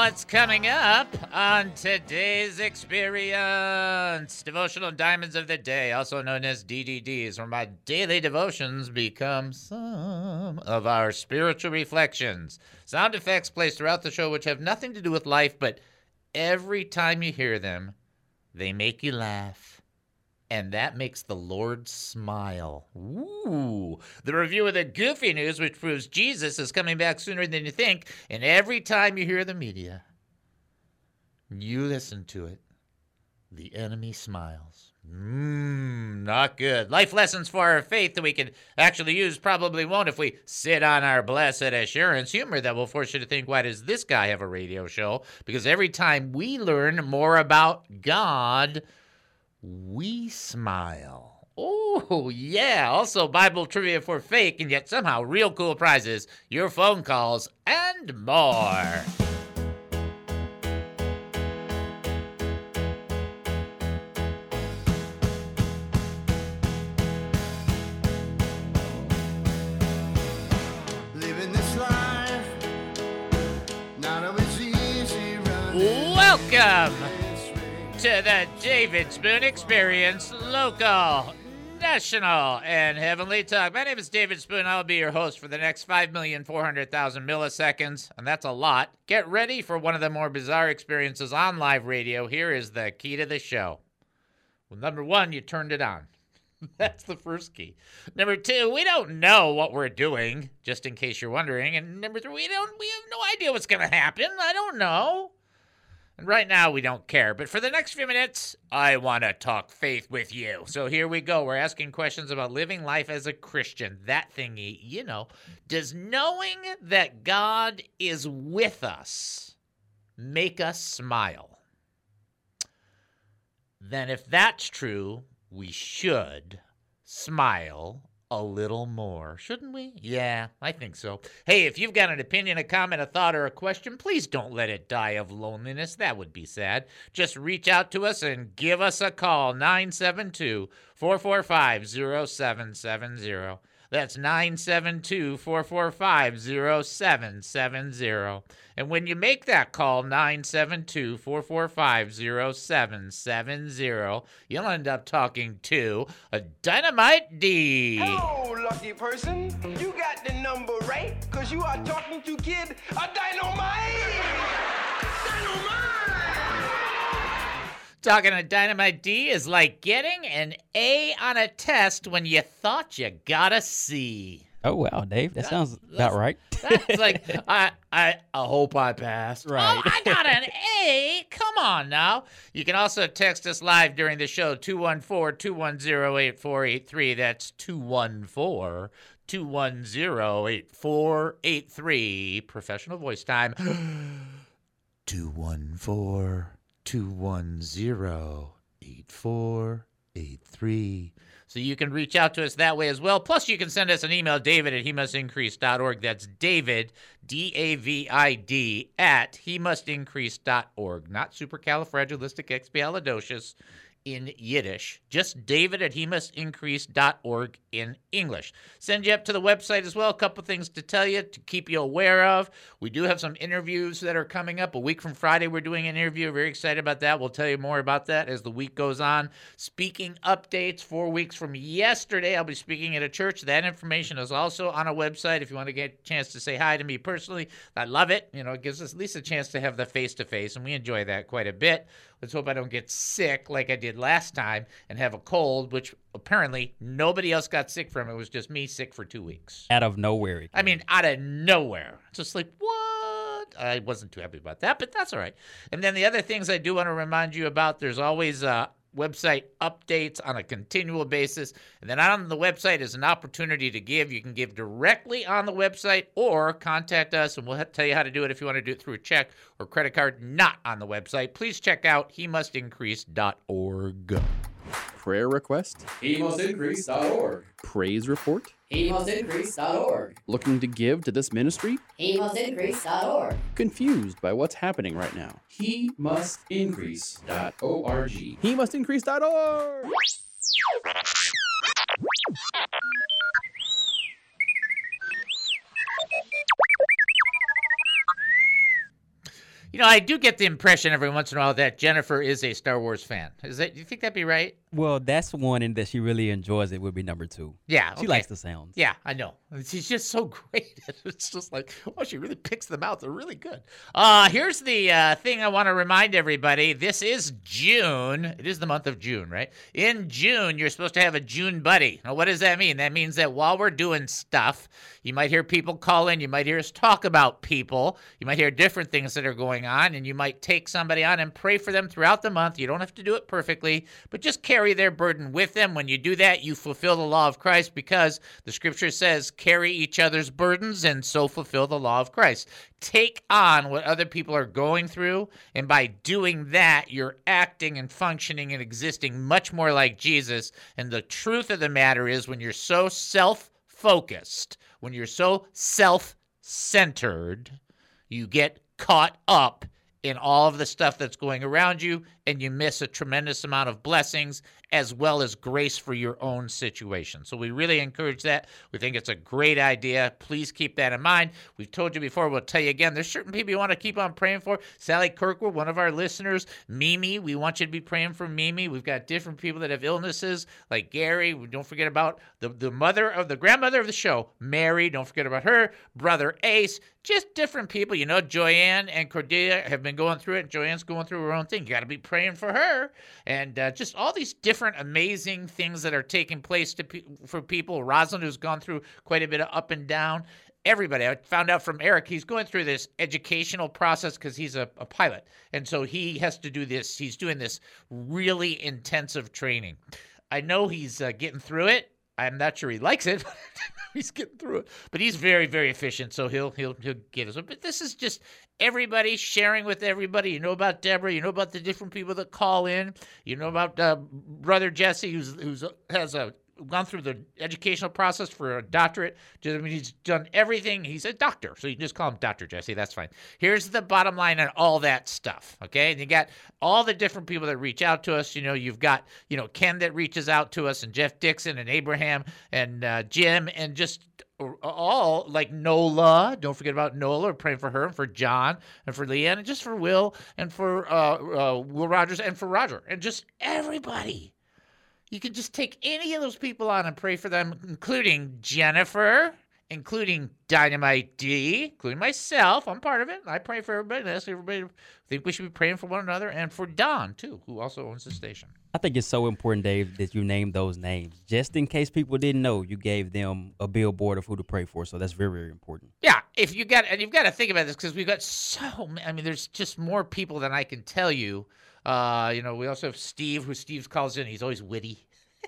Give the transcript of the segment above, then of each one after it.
what's coming up on today's experience. Devotional Diamonds of the Day, also known as DDDs, where my daily devotions become some of our spiritual reflections. Sound effects placed throughout the show which have nothing to do with life, but every time you hear them, they make you laugh. And that makes the Lord smile. Ooh. The review of the goofy news, which proves Jesus is coming back sooner than you think. And every time you hear the media, you listen to it, the enemy smiles. Not good. Life lessons for our faith that we can actually use probably won't if we sit on our blessed assurance. Humor that will force you to think, why does this guy have a radio show? Because every time we learn more about God, we smile. Oh, yeah. Also, Bible trivia for fake and yet somehow real cool prizes, your phone calls, and more. Living this life, none of it's easy running. Welcome to the David Spoon Experience, local, national, and heavenly talk. My name is David Spoon. I'll be your host for the next 5,400,000 milliseconds, and that's a lot. Get ready for one of the more bizarre experiences on live radio. Here is the key to the show. Well, number one, you turned it on. That's the first key. Number two, we don't know what we're doing, just in case you're wondering. And number three, we have no idea what's going to happen. I don't know. And right now, we don't care. But for the next few minutes, I want to talk faith with you. So here we go. We're asking questions about living life as a Christian. That thingy, you know. Does knowing that God is with us make us smile? Then if that's true, we should smile a little more, shouldn't we? Yeah, I think so. Hey, if you've got an opinion, a comment, a thought, or a question, please don't let it die of loneliness. That would be sad. Just reach out to us and give us a call, 972-445-0770. That's 972-445-0770. And when you make that call, 972-445-0770, you'll end up talking to a Dynamite D. Hello, lucky person. You got the number right, because you are talking to Kid a Dynamite. Dynamite! Talking to Dynamite D is like getting an A on a test when you thought you got a C. Oh, wow, Dave. That sounds about right. That's like, I hope I passed. Right. Oh, I got an A. Come on now. You can also text us live during the show, 214-210-8483. That's 214-210-8483. Professional voice time. 214-210-8483. So you can reach out to us that way as well. Plus, you can send us an email, david@hemustincrease.org. That's David, D-A-V-I-D, at hemustincrease.org. Not supercalifragilisticexpialidocious in Yiddish. Just david@hemustincrease.org in English. Send you up to the website as well. A couple things to tell you, to keep you aware of. We do have some interviews that are coming up. A week from Friday, we're doing an interview. Very excited about that. We'll tell you more about that as the week goes on. Speaking updates, 4 weeks from yesterday, I'll be speaking at a church. That information is also on a website if you want to get a chance to say hi to me personally. I love it. You know, it gives us at least a chance to have the face-to-face, and we enjoy that quite a bit. Let's hope I don't get sick like I did last time and have a cold, which apparently nobody else got sick from. It was just me sick for 2 weeks. Out of nowhere. I mean, out of nowhere. Just like, what? I wasn't too happy about that, but that's all right. And then the other things I do want to remind you about, there's always website updates on a continual basis. And then on the website is an opportunity to give. You can give directly on the website or contact us, and we'll tell you how to do it if you want to do it through a check or credit card not on the website. Please check out hemustincrease.org. Prayer request? HeMustIncrease.org. Praise report? HeMustIncrease.org. Looking to give to this ministry? HeMustIncrease.org. Confused by what's happening right now? HeMustIncrease.org. HeMustIncrease.org. You know, I do get the impression every once in a while that Jennifer is a Star Wars fan. Do you think that'd be right? Well, that's one, and that she really enjoys it would be number 2. Yeah. She okay. likes the sounds. Yeah, I know. She's just so great. It's just like, oh, she really picks them out. They're really good. Here's the thing I want to remind everybody. This is June. It is the month of June, right? In June, you're supposed to have a June buddy. Now, what does that mean? That means that while we're doing stuff, you might hear people call in. You might hear us talk about people. You might hear different things that are going on, and you might take somebody on and pray for them throughout the month. You don't have to do it perfectly, but just carry their burden with them. When you do that, you fulfill the law of Christ, because the scripture says, carry each other's burdens and so fulfill the law of Christ. Take on what other people are going through, and by doing that, you're acting and functioning and existing much more like Jesus. And the truth of the matter is, when you're so self-focused, when you're so self-centered, you get caught up in all of the stuff that's going around you, and you miss a tremendous amount of blessings as well as grace for your own situation. So we really encourage that. We think it's a great idea. Please keep that in mind. We've told you before, we'll tell you again, there's certain people you want to keep on praying for. Sally Kirkwood, one of our listeners. Mimi, we want you to be praying for Mimi. We've got different people that have illnesses, like Gary. Don't forget about the grandmother of the show, Mary. Don't forget about her. Brother Ace. Just different people. You know, Joanne and Cordelia have been going through it, and Joanne's going through her own thing. You got to be praying for her. And just all these different amazing things that are taking place for people. Rosalind, who's gone through quite a bit of up and down. Everybody. I found out from Eric, he's going through this educational process because he's a pilot. And so he has to do this. He's doing this really intensive training. I know he's getting through it. I'm not sure he likes it, but he's getting through it. But he's very, very efficient, so he'll get us. But this is just everybody sharing with everybody. You know about Deborah. You know about the different people that call in. You know about Brother Jesse, who's gone through the educational process for a doctorate. I mean, he's done everything. He's a doctor, so you can just call him Dr. Jesse. That's fine. Here's the bottom line on all that stuff, okay? And you got all the different people that reach out to us. You know, you've got, Ken that reaches out to us, and Jeff Dixon and Abraham and Jim, and just all, like Nola. Don't forget about Nola. We're praying for her and for John and for Leanne and just for Will and for Will Rogers and for Roger and just everybody. You can just take any of those people on and pray for them, including Jennifer, including Dynamite D, including myself. I'm part of it. I pray for everybody. And ask everybody to think we should be praying for one another, and for Don, too, who also owns the station. I think it's so important, Dave, that you named those names. Just in case people didn't know, you gave them a billboard of who to pray for. So that's very, very important. Yeah, you've got to think about this, because we've got so many. I mean, there's just more people than I can tell you. We also have Steve, who Steve calls in. He's always witty.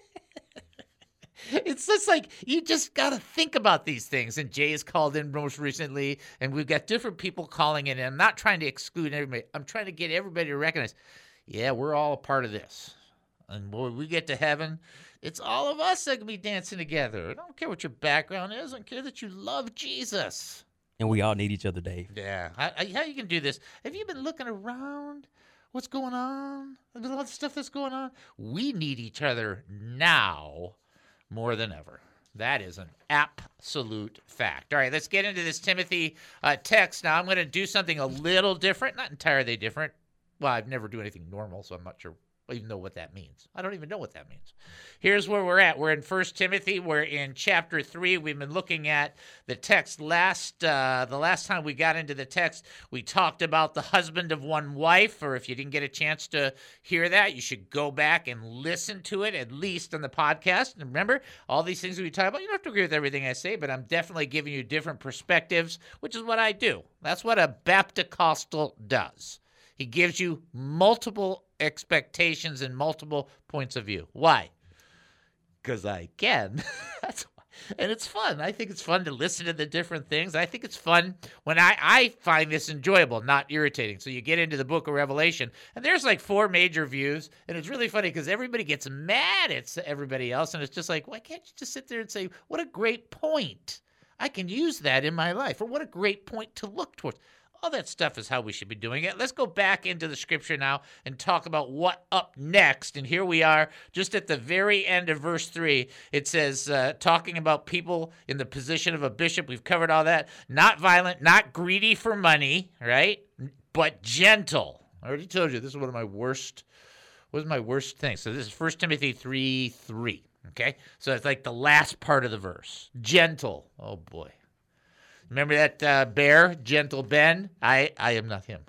It's just like, you just got to think about these things. And Jay has called in most recently, and we've got different people calling in. And I'm not trying to exclude everybody. I'm trying to get everybody to recognize, yeah, we're all a part of this. And when we get to heaven, it's all of us that can be dancing together. I don't care what your background is. I don't care that you love Jesus. And we all need each other, Dave. Yeah. How you can do this? Have you been looking around? What's going on? There's a lot of stuff that's going on. We need each other now more than ever. That is an absolute fact. All right, let's get into this Timothy text. Now, I'm going to do something a little different, not entirely different. Well, I've never do anything normal, so I'm not sure I even know what that means. I don't even know what that means. Here's where we're at. We're in 1 Timothy. We're in chapter 3. We've been looking at the text the last time we got into the text, we talked about the husband of one wife, or if you didn't get a chance to hear that, you should go back and listen to it, at least on the podcast. And remember, all these things we talk about, you don't have to agree with everything I say, but I'm definitely giving you different perspectives, which is what I do. That's what a Baptist-Costal does. He gives you multiple expectations and multiple points of view. Why? Because I can. That's why. And it's fun. I think it's fun to listen to the different things. I think it's fun when I find this enjoyable, not irritating. So you get into the book of Revelation, and there's like 4 major views, and it's really funny because everybody gets mad at everybody else, and it's just like, why can't you just sit there and say, what a great point. I can use that in my life, or what a great point to look towards. All that stuff is how we should be doing it. Let's go back into the scripture now and talk about what up next. And here we are, just at the very end of verse 3. It says, talking about people in the position of a bishop. We've covered all that. Not violent, not greedy for money, right? but gentle. I already told you this is one of my worst. What was my worst thing? So this is 1 Timothy 3:3. Okay, so it's like the last part of the verse. Gentle. Oh boy, remember that bear, Gentle Ben? I am not him.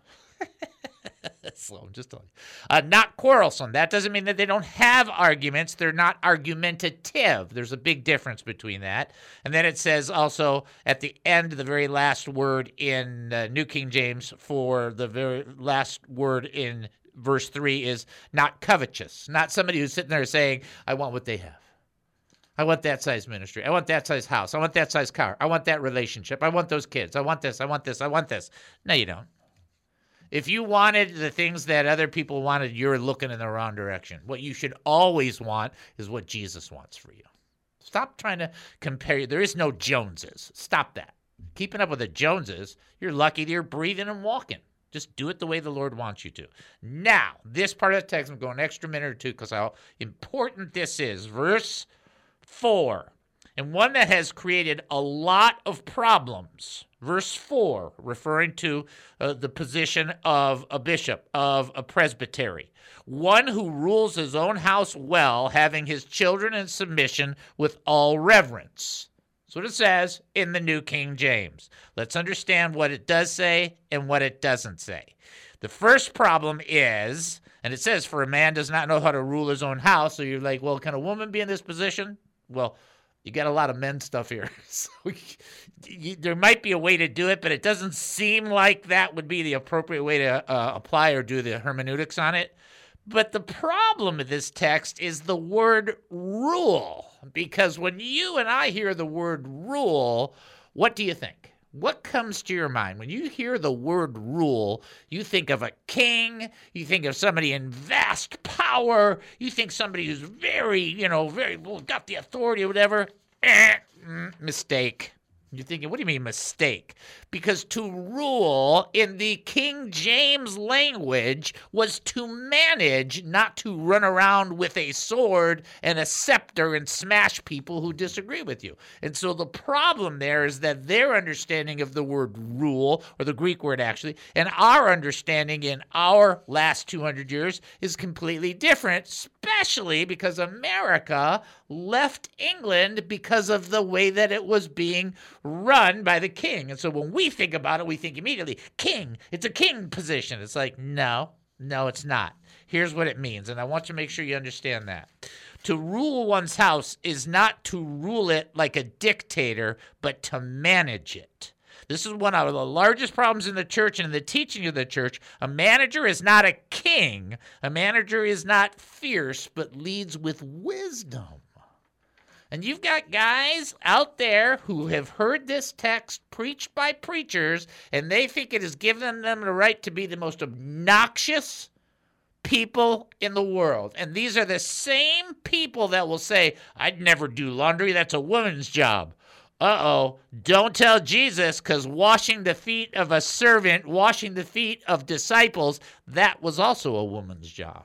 So I'm just telling you. Not quarrelsome. That doesn't mean that they don't have arguments. They're not argumentative. There's a big difference between that. And then it says also at the end, the very last word in New King James for the very last word in verse 3 is not covetous. Not somebody who's sitting there saying, I want what they have. I want that size ministry. I want that size house. I want that size car. I want that relationship. I want those kids. I want this. I want this. I want this. No, you don't. If you wanted the things that other people wanted, you're looking in the wrong direction. What you should always want is what Jesus wants for you. Stop trying to compare. There is no Joneses. Stop that. Keeping up with the Joneses, you're lucky that you're breathing and walking. Just do it the way the Lord wants you to. Now, this part of the text, I'm going an extra minute or two because how important this is. Verse 4, and one that has created a lot of problems. Verse 4, referring to the position of a bishop, of a presbytery. One who rules his own house well, having his children in submission with all reverence. That's what it says in the New King James. Let's understand what it does say and what it doesn't say. The first problem is, and it says, for a man does not know how to rule his own house. So you're like, well, can a woman be in this position? Well, you got a lot of men stuff here. So there might be a way to do it, but it doesn't seem like that would be the appropriate way to apply or do the hermeneutics on it. But the problem with this text is the word rule. Because when you and I hear the word rule, what do you think? What comes to your mind? When you hear the word rule, you think of a king, you think of somebody in vast power, you think somebody who's very, got the authority or whatever. Mistake. You're thinking, what do you mean mistake? Because to rule in the King James language was to manage, not to run around with a sword and a scepter and smash people who disagree with you. And so the problem there is that their understanding of the word rule, or the Greek word actually, and our understanding in our last 200 years is completely different, especially because America left England because of the way that it was being run by the king. And so when we think about it, we think immediately, king, it's a king position. It's like, no, it's not. Here's what it means, and I want you to make sure you understand that. To rule one's house is not to rule it like a dictator, but to manage it. This is one of the largest problems in the church and in the teaching of the church. A manager is not a king. A manager is not fierce, but leads with wisdom. And you've got guys out there who have heard this text preached by preachers, and they think it has given them the right to be the most obnoxious people in the world. And these are the same people that will say, I'd never do laundry. That's a woman's job. Uh-oh, don't tell Jesus, because washing the feet of a servant, washing the feet of disciples, that was also a woman's job.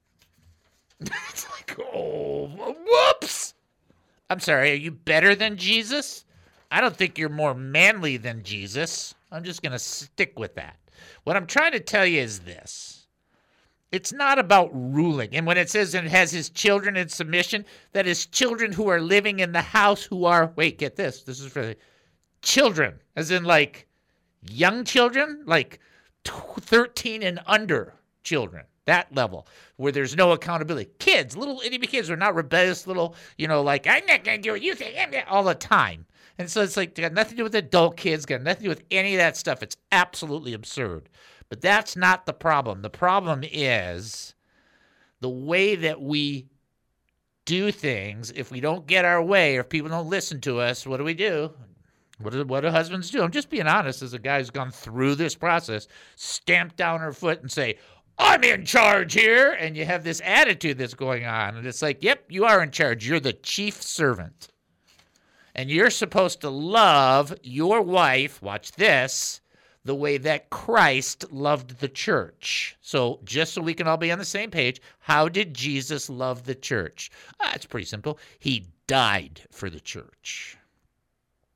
It's like, oh, whoops. I'm sorry, are you better than Jesus? I don't think you're more manly than Jesus. I'm just going to stick with that. What I'm trying to tell you is this. It's not about ruling. And when it says it has his children in submission, that is children who are living in the house who are, wait, get this. This is for the children, as in like young children, like 13 and under children. That level where there's no accountability. Kids, little itty bitty kids are not rebellious little, like, I'm not going to do what you think all the time. And so it's like, got nothing to do with adult kids, got nothing to do with any of that stuff. It's absolutely absurd. But that's not the problem. The problem is the way that we do things. If we don't get our way, or if people don't listen to us, what do? What do husbands do? I'm just being honest as a guy who's gone through this process. Stamp down her foot and say, I'm in charge here, and you have this attitude that's going on, and it's like, yep, you are in charge. You're the chief servant, and you're supposed to love your wife, watch this, the way that Christ loved the church. So just so we can all be on the same page, how did Jesus love the church? It's pretty simple. He died for the church.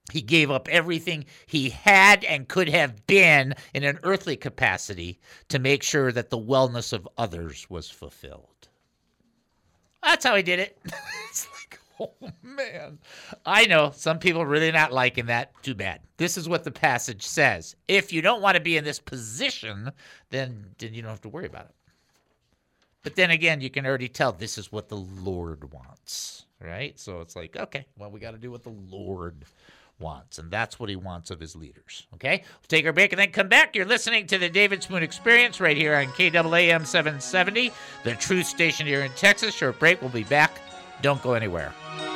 He gave up everything he had and could have been in an earthly capacity to make sure that the wellness of others was fulfilled. That's how he did it. It's like, oh, man. I know some people really not liking that. Too bad. This is what the passage says. If you don't want to be in this position, then you don't have to worry about it. But then again, you can already tell this is what the Lord wants, right? So it's like, okay, well, we got to do what the Lord wants, and that's what he wants of his leaders. Okay, we'll take our break and then come back. You're listening to the David Spoon Experience right here on KAAM 770, the truth station here in Texas. Short break. We'll be back. Don't go anywhere.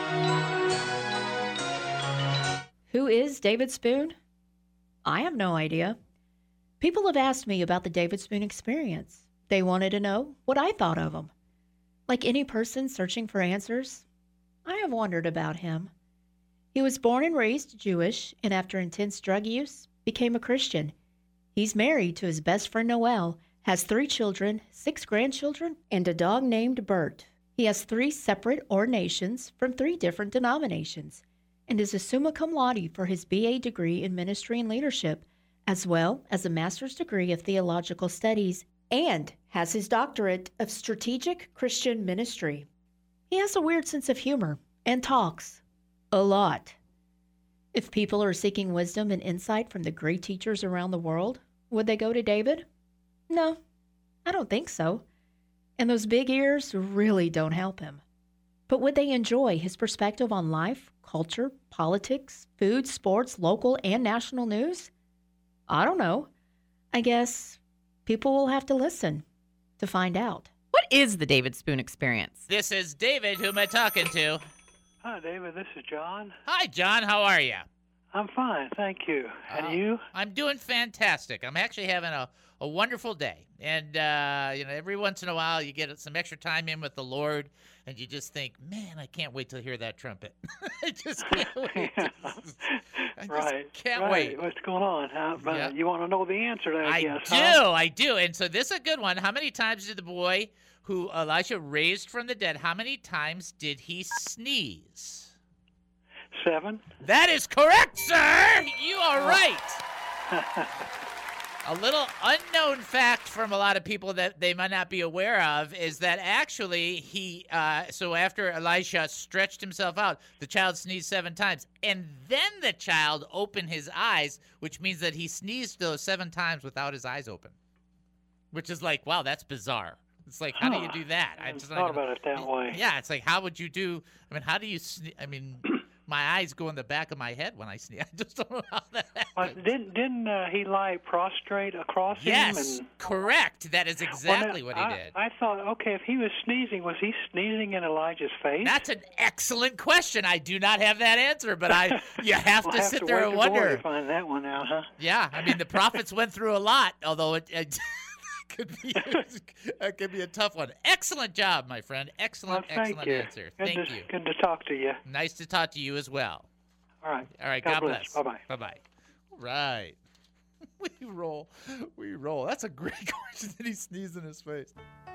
Who is David Spoon? I have no idea. People have asked me about the David Spoon Experience. They wanted to know what I thought of him. Like any person searching for answers, I have wondered about him. He was born and raised Jewish, and after intense drug use, became a Christian. He's married to his best friend Noel, has 3 children, 6 grandchildren, and a dog named Bert. He has 3 separate ordinations from 3 different denominations, and is a summa cum laude for his BA degree in ministry and leadership, as well as a master's degree of theological studies, and has his doctorate of strategic Christian ministry. He has a weird sense of humor and talks a lot. If people are seeking wisdom and insight from the great teachers around the world, would they go to David? No, I don't think so. And those big ears really don't help him. But would they enjoy his perspective on life, culture, politics, food, sports, local and national news? I don't know. I guess people will have to listen to find out. What is the David Spoon Experience? This is David. Who am I talking to? Hi, David. This is John. Hi, John. How are you? I'm fine, thank you. And you? I'm doing fantastic. I'm actually having a wonderful day. And, every once in a while you get some extra time in with the Lord, and you just think, man, I can't wait to hear that trumpet. I just can't wait. Can't wait. What's going on? You want to know the answer to that, I guess, I do. And so this is a good one. How many times did the boy who Elijah raised from the dead, how many times did he sneeze? 7. That is correct, sir. You are right. A little unknown fact from a lot of people that they might not be aware of is that actually so after Elisha stretched himself out, the child sneezed 7 times. And then the child opened his eyes, which means that he sneezed those 7 times without his eyes open. Which is like, wow, that's bizarre. It's like, how do you do that? I just thought about it that way. Yeah, it's like, how would you do? I mean, how do you? My eyes go in the back of my head when I sneeze. I just don't know how that happens. Didn't he lie prostrate across him? Yes, correct. That is exactly what he did. I thought, okay, if he was sneezing, was he sneezing in Elijah's face? That's an excellent question. I do not have that answer, but you have to sit there and wonder. To find that one out, huh? Yeah, I mean, the prophets went through a lot, although it could be a tough one. Excellent job, my friend. Excellent answer. Thank you. Good to talk to you. Nice to talk to you as well. All right. God bless. Bye-bye. Bye-bye. All right. We roll. That's a great question. Did he sneeze in his face?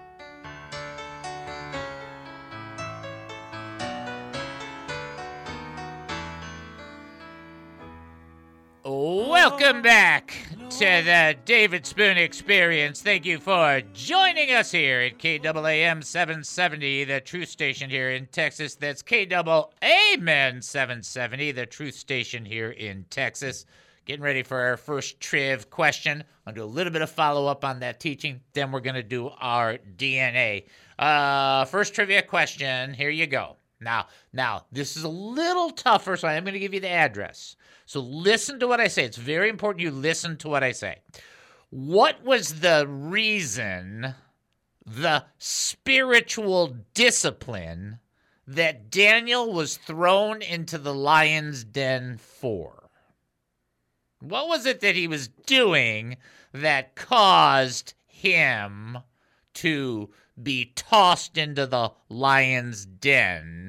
Welcome back to the David Spoon Experience. Thank you for joining us here at KAAM 770, the truth station here in Texas. That's KAAM 770, the truth station here in Texas. Getting ready for our first triv question. I'll do a little bit of follow-up on that teaching. Then we're going to do our DNA. First trivia question. Here you go. Now, this is a little tougher, so I'm going to give you the address. So listen to what I say. It's very important you listen to what I say. What was the reason, the spiritual discipline that Daniel was thrown into the lion's den for? What was it that he was doing that caused him to be tossed into the lion's den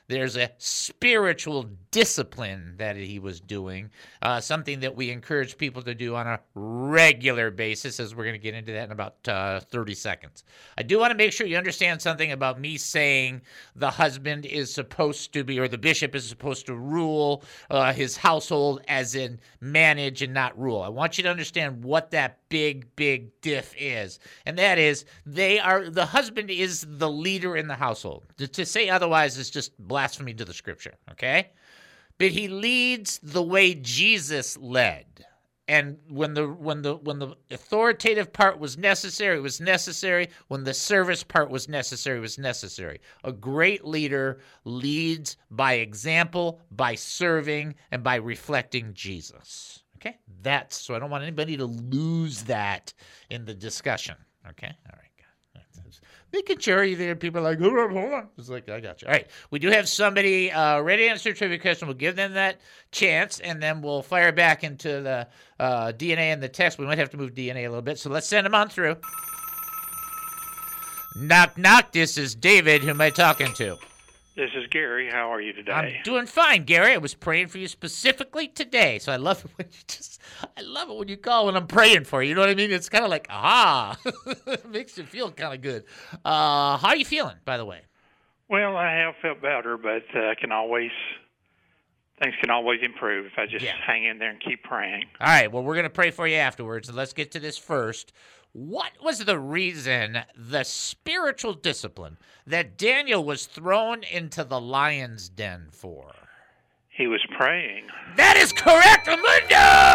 There's a spiritual discipline that he was doing, something that we encourage people to do on a regular basis, as we're going to get into that in about 30 seconds. I do want to make sure you understand something about me saying the husband is supposed to be, or the bishop is supposed to rule his household, as in manage and not rule. I want you to understand what that big diff is. And that is, the husband is the leader in the household. To say otherwise is just blasphemy to the scripture, okay? But he leads the way Jesus led. And when the authoritative part was necessary, it was necessary. When the service part was necessary, it was necessary. A great leader leads by example, by serving, and by reflecting Jesus. Okay? So I don't want anybody to lose that in the discussion. Okay? All right. Making sure there people are like, hold on. It's like, I got you. All right. We do have somebody ready to answer a trivia question. We'll give them that chance, and then we'll fire back into the DNA and the text. We might have to move DNA a little bit, so let's send them on through. Knock, knock. This is David. Who am I talking to? This is Gary. How are you today? I'm doing fine, Gary. I was praying for you specifically today, so I love it when you call when I'm praying for you. You know what I mean? It's kind of like, aha. It makes you feel kind of good. How are you feeling, by the way? Well, I have felt better, but things can always improve if I just hang in there and keep praying. All right. Well, we're going to pray for you afterwards, and let's get to this first. What was the reason, the spiritual discipline, that Daniel was thrown into the lion's den for? He was praying. That is correct, Amundo!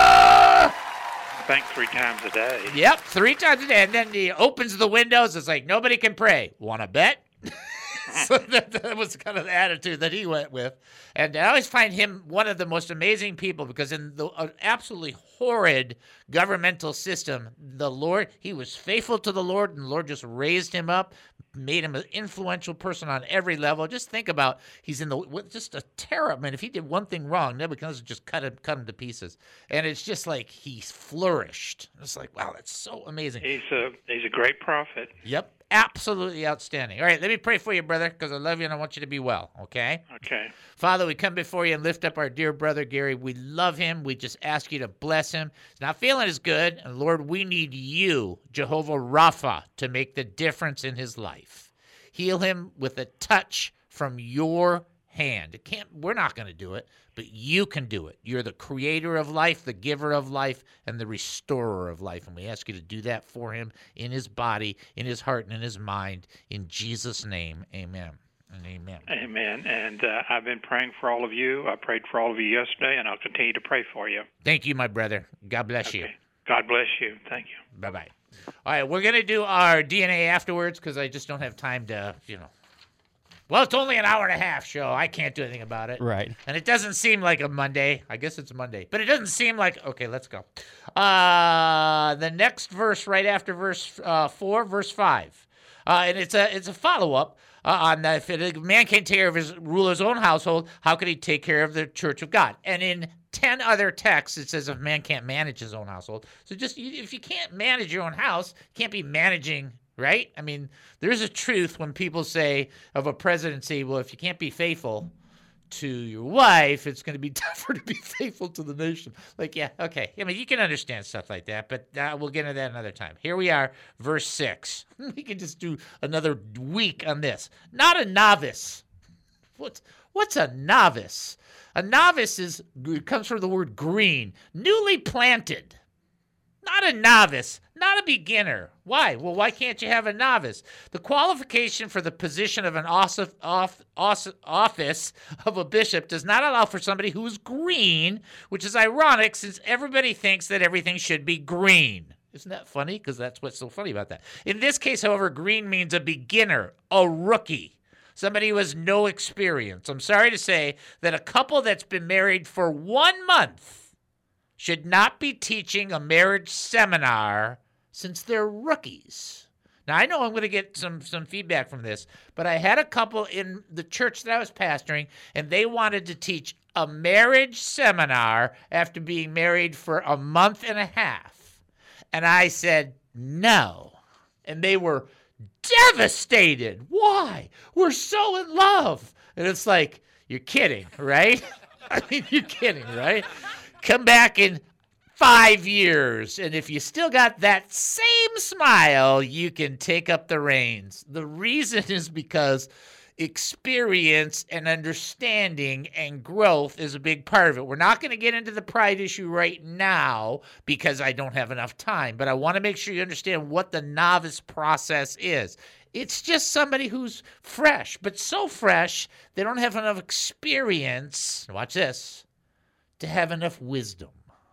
I think 3 times a day. Yep, 3 times a day. And then he opens the windows. It's like, nobody can pray. Want to bet? So that was kind of the attitude that he went with. And I always find him one of the most amazing people, because in the absolutely horrid governmental system, he was faithful to the Lord, and the Lord just raised him up, made him an influential person on every level. Just think about, he's just a terror. Man, if he did one thing wrong, Nebuchadnezzar just cut him to pieces. And it's just like he flourished. It's like, wow, that's so amazing. He's a great prophet. Yep. Absolutely outstanding. All right, let me pray for you, brother, because I love you and I want you to be well, okay? Okay. Father, we come before you and lift up our dear brother, Gary. We love him. We just ask you to bless him. He's not feeling as good. And Lord, we need you, Jehovah Rapha, to make the difference in his life. Heal him with a touch from your hand. We're not going to do it, but you can do it. You're the creator of life, the giver of life, and the restorer of life. And we ask you to do that for him in his body, in his heart, and in his mind. In Jesus' name, amen and amen. Amen. And I've been praying for all of you. I prayed for all of you yesterday, and I'll continue to pray for you. Thank you, my brother. God bless you. God bless you. Thank you. Bye-bye. All right, we're going to do our DNA afterwards, because I just don't have time to, Well, it's only an hour and a half show. I can't do anything about it. Right. And it doesn't seem like a Monday. I guess it's Monday. But it doesn't seem like... Okay, let's go. The next verse right after verse 4, verse 5. And it's a follow-up on that. If a man can't take care of rule his own household, how can he take care of the church of God? And in 10 other texts, it says if a man can't manage his own household. So just if you can't manage your own house, you can't be managing... Right? I mean, there's a truth when people say of a presidency, well, if you can't be faithful to your wife, it's going to be tougher to be faithful to the nation. Like, yeah, okay. I mean, you can understand stuff like that, but we'll get into that another time. Here we are, verse 6. We can just do another week on this. Not a novice. What's a novice? A novice comes from the word green, newly planted. Not a novice, not a beginner. Why? Well, why can't you have a novice? The qualification for the position of an office of a bishop does not allow for somebody who is green, which is ironic since everybody thinks that everything should be green. Isn't that funny? Because that's what's so funny about that. In this case, however, green means a beginner, a rookie, somebody who has no experience. I'm sorry to say that a couple that's been married for 1 month should not be teaching a marriage seminar since they're rookies. Now, I know I'm going to get some feedback from this, but I had a couple in the church that I was pastoring, and they wanted to teach a marriage seminar after being married for a month and a half. And I said, no. And they were devastated. Why? We're so in love. And it's like, you're kidding, right? I mean, you're kidding, right? Come back in 5 years, and if you still got that same smile, you can take up the reins. The reason is because experience and understanding and growth is a big part of it. We're not going to get into the pride issue right now because I don't have enough time, but I want to make sure you understand what the novice process is. It's just somebody who's fresh, but so fresh they don't have enough experience, watch this, to have enough wisdom.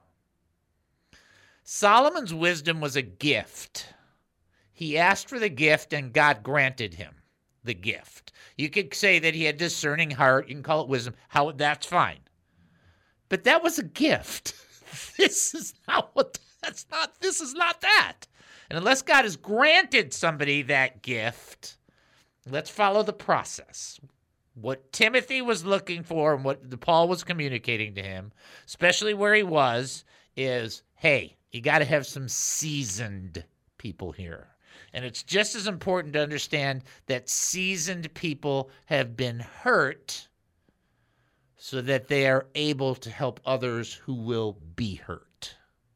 Solomon's wisdom was a gift. He asked for the gift and God granted him the gift. You could say that he had discerning heart. You can call it wisdom. That's fine. But that was a gift. This is not that. And unless God has granted somebody that gift, let's follow the process. What Timothy was looking for and what Paul was communicating to him, especially where he was, is, hey, you got to have some seasoned people here. And it's just as important to understand that seasoned people have been hurt so that they are able to help others who will be hurt.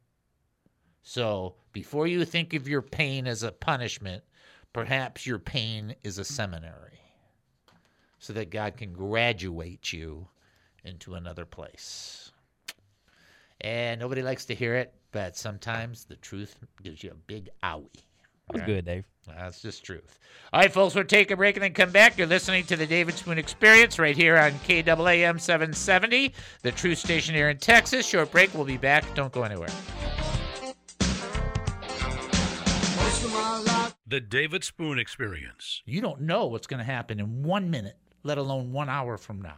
So before you think of your pain as a punishment, perhaps your pain is a seminary so that God can graduate you into another place. And nobody likes to hear it, but sometimes the truth gives you a big owie. That's good, Dave. That's just truth. All right, folks, we'll take a break and then come back. You're listening to the David Spoon Experience right here on KAAM 770, the truth station here in Texas. Short break. We'll be back. Don't go anywhere. The David Spoon Experience. You don't know what's going to happen in 1 minute, let alone 1 hour from now.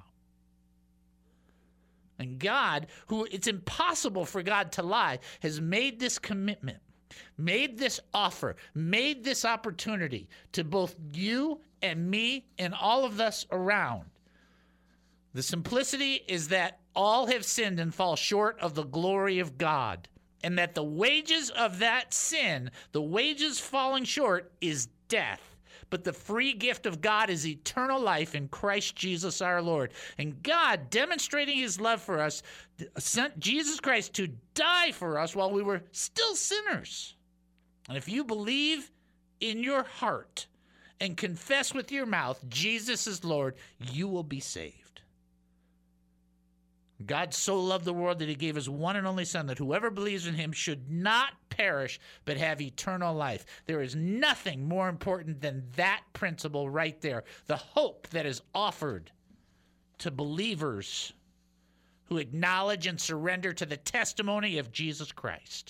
And God, who it's impossible for God to lie, has made this commitment, made this offer, made this opportunity to both you and me and all of us around. The simplicity is that all have sinned and fall short of the glory of God, and that the wages of that sin, the wages falling short, is death. But the free gift of God is eternal life in Christ Jesus our Lord. And God, demonstrating his love for us, sent Jesus Christ to die for us while we were still sinners. And if you believe in your heart and confess with your mouth Jesus is Lord, you will be saved. God so loved the world that he gave his one and only Son, that whoever believes in him should not perish but have eternal life. There is nothing more important than that principle right there. The hope that is offered to believers who acknowledge and surrender to the testimony of Jesus Christ.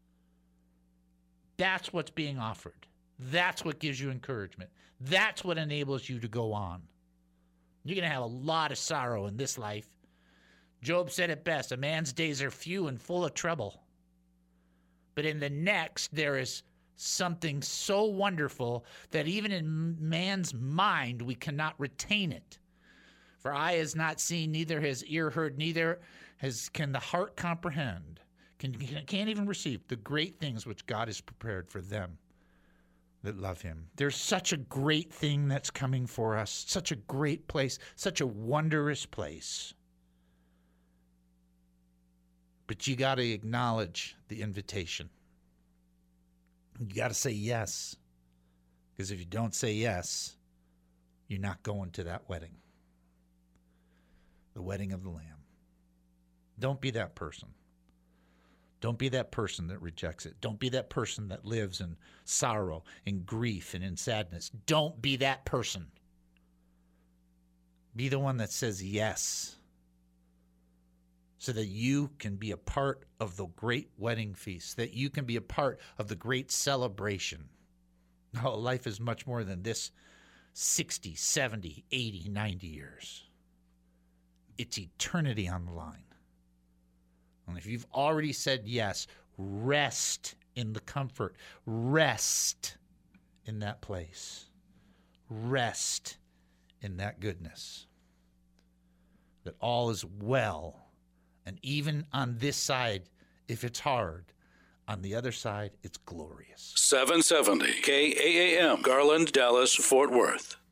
That's what's being offered. That's what gives you encouragement. That's what enables you to go on. You're going to have a lot of sorrow in this life. Job said it best, a man's days are few and full of trouble. But in the next, there is something so wonderful that even in man's mind, we cannot retain it. For eye has not seen, neither has ear heard, neither can the heart comprehend, can't even receive the great things which God has prepared for them that love him. There's such a great thing that's coming for us, such a great place, such a wondrous place. But you got to acknowledge the invitation. You got to say yes. Because if you don't say yes, you're not going to that wedding. The wedding of the Lamb. Don't be that person. Don't be that person that rejects it. Don't be that person that lives in sorrow, in grief, and in sadness. Don't be that person. Be the one that says yes, so that you can be a part of the great wedding feast, that you can be a part of the great celebration. No, life is much more than this 60, 70, 80, 90 years. It's eternity on the line. And if you've already said yes, rest in the comfort. Rest in that place. Rest in that goodness. That all is well. And even on this side, if it's hard, On the other side, it's glorious. 770 KAAM, Garland, Dallas, Fort Worth.